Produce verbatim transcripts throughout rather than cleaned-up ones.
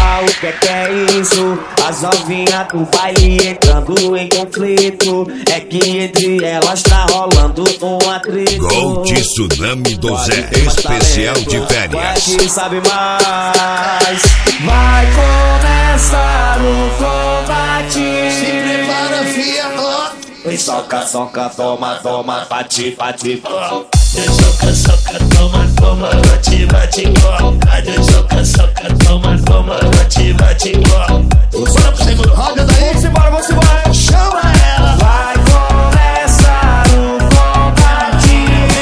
Ah, o que é que é isso? As novinhas do baile entrando em conflito. É que entre elas tá rolando um atrito. Gol de Tsunami do Zé, especial de férias. Quem sabe mais? Vai começar o combate. Se prepara, fia. Vem soca, soca, toma, toma, bate, bate. Soca, soca, toma, toma, bate, bate, cadê? Soca, soca, toma, toma, bate, bate, bora pro segundo roda daí. Vamos embora, vamos embora. Chama ela. Vai começar o combate.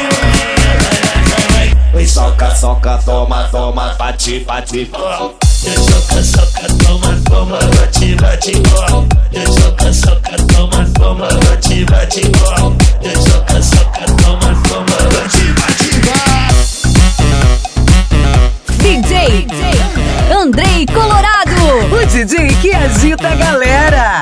Vem soca, soca, toma, toma, bate, bate. Soca, soca, toma, toma, bate, bate, soca, soca, toma, toma, bate, bate, soca, soca, toma, toma, bate, bate. D J Andrei Colorado, o D J que agita a galera.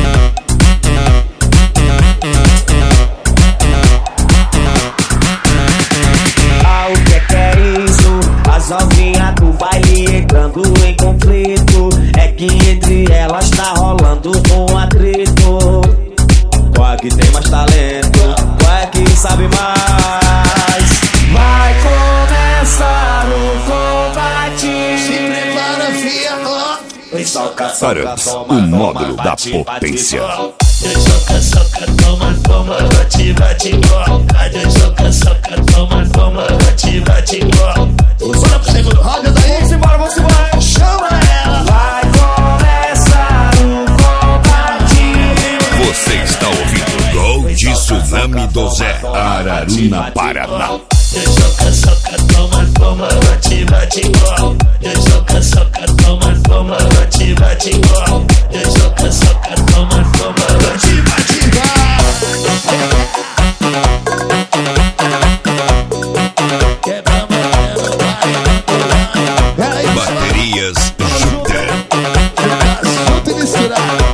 Ah, o que é que é isso? As novinhas do baile entrando em conflito. É que entre elas tá rolando um atrito. Qual é que tem mais talento? Qual é que sabe mais? Vai começar o combate. Se prepara, fia. Vem soca, soca, Paramos, toma, o toma, módulo da bate, potência. Soca, soca, toma, toma, bate, bate, cadê? Soca, soca, toma, toma, bate, bate, bora pro segundo roda daí. Vamos embora, vamos embora. Chama ela. Vai começar o combate. Você está ouvindo Gol de Tsunami do Zé, Araruna, Paraná. Soca, soca, toma, toma, bate, bate, soca, soca, toma, toma, bate, bate, soca, soca, toma, toma, bate, bate. Baterias Júpiter. Junto e misturado.